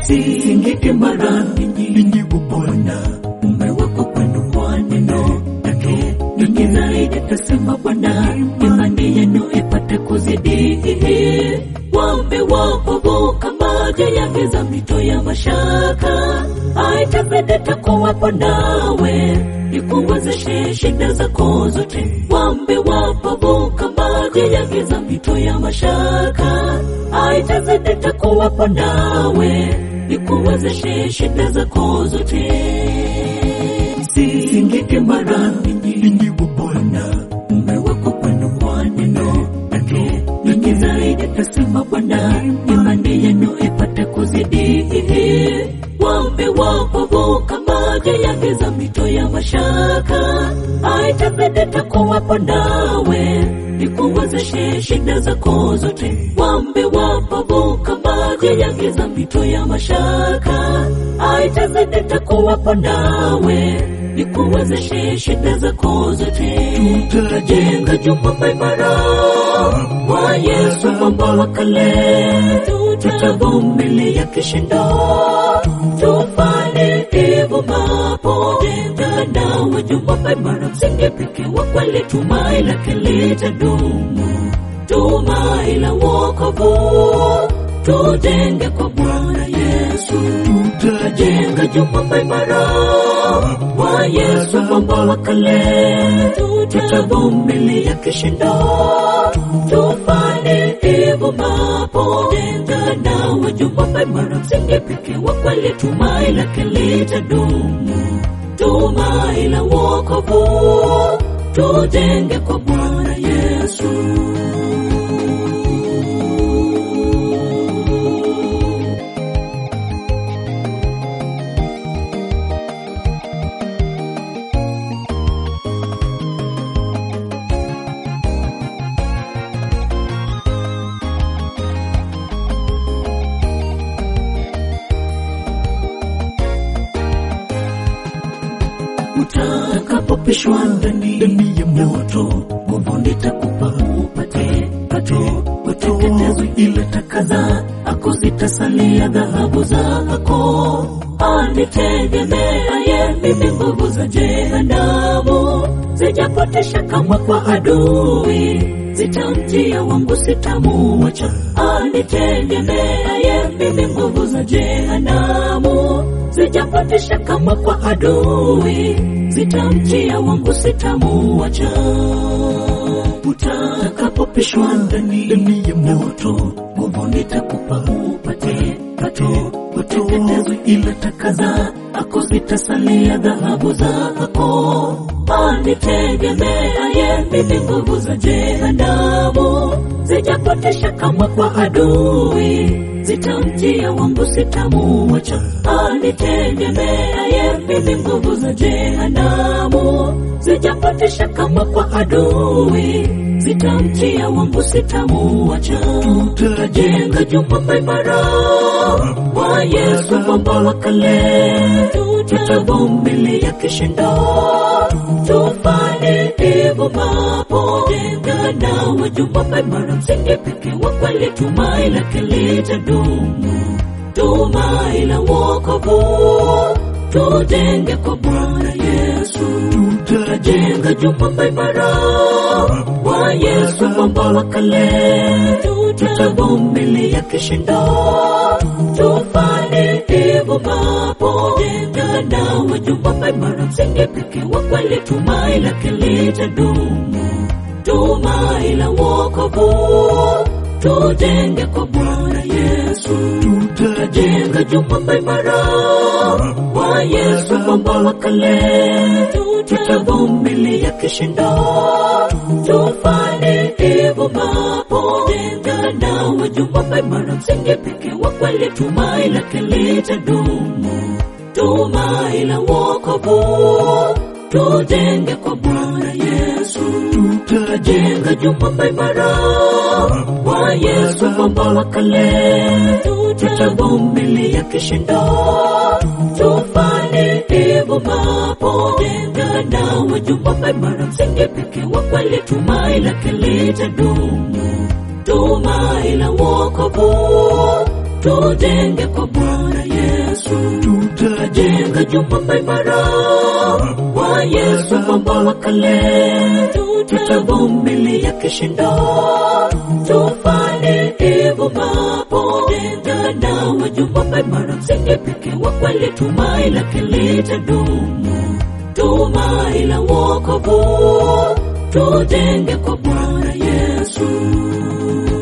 Singike mara ninyi Bwana, umewekwa kwenu kwa neno lake. Ninyi zaidi tasema Bwana, imani yenu ipate kuzidi. Wamewapovuka maji ya giza, mito ya mashaka, haitapendeta kuwapo nawe, ikuwezeshe shida zako zote. Wamewapovuka maji ya giza, mito ya mashaka, haitapendeta kuwapo nawe, ikuwezeshe shida zako zote. Singike mara ninyi Bwana, umewekwa kwenu kwa neno lake. Ninyi zaidi tasema Bwana, imani yenu ipate kuzidi. Wamewapovuka maji ya giza, mito ya mashaka, haitapendeta kuwapo nawe, ikuwezeshe shida zako zote. Wamewapovuka maji ya giza, mito ya mashaka, haitapendeta kuwapo nawe, ikuwezeshe shida zako zote. Tutajenga jumba imara kwa Yesu, mwamba wa kale. Tutavumilia kishindo, tufanye ivumapo. Jenga nawe jumba imara, msingi pekee wa kweli, tumaini lake litadumu, tumaini la wokovu. Tujenge kwa Bwana Yesu, tutajenga jumba imara kwa Yesu, mwamba wa kale. Tutavumilia kishindo, tufanye ivumapo. Jenga nawe jumba imara, msingi pekee wa kweli, tumaini lake litadumu, tumaini la wokovu. Tujenge kwa Bwana Yesu. Utakapopishwa ndani ya moto, nguvu nitakupa upate pato. Uteketezwe ile takaza ako, zitasalia dhahabu zako. Anitegemeaye mimi, nguvu za jehanamu zijapotesha kamwe kwa adui, zitamjia wangu sitamuacha. Anitegemeaye mimi, nguvu za jehanamu zijapotesha kamwe kwa adui, zitamjia wangu sitamuacha. Utakapopishwa ndani ya moto, nguvu nitakupa upate pato. Uteketezwe ile takaza ako, zitasalia dhahabu zako. Anitegemeaye mimi, nguvu za jehanamu zijapotesha kamwe kwa adui, zitamjia wangu sitamuacha. Anitegemeaye mimi, nguvu za jehanamu zijapotesha kamwe kwa adui, zitamjia wangu sitamuacha. Tutajenga jumba imara kwa Yesu, mwamba wa kale. Tutavumilia kishindo, tufanye ivumapo. Jenga nawe jumba imara, msingi pekee wa kweli, tumaini lake litadumu, tumaini la wokovu. Tujenge kwa Bwana Yesu, tutajenga jumba imara kwa Yesu, mwamba wa kale. Tutavumilia kishindo, tufanye ivumapo. Jenga nawe jumba imara, msingi pekee wa kweli, tumaini lake litadumu, tumaini la wokovu. Tujenge kwa Bwana Yesu, tutajenga jumba imara kwa Yesu, mwamba wa kale. Tutavumilia kishindo, tufanye ivumapo. Jenga nawe jumba imara, msingi pekee wa kweli, tumaini lake litadumu, tumaini la wokovu. Tujenge kwa Bwana Yesu, tutajenga jumba imara kwa Yesu, mwamba wa kale. Tutavumilia kishindo, tufanye ivumapo. Jenga nawe jumba imara, msingi pekee wa kweli, tumaini lake litadumu, tumaini la wokovu. tujenge kwa Bwana Yesu. Tutajenga jumba imara kwa Yesu, mambo wa kale tutavumilia kishindo, tufanye hivyo mapo. Jenga nawe jumba imara, msingi pekee wa kweli, tumaini lake litadumu, tumaini la wokovu. Tujenge kwa Bwana Yesu.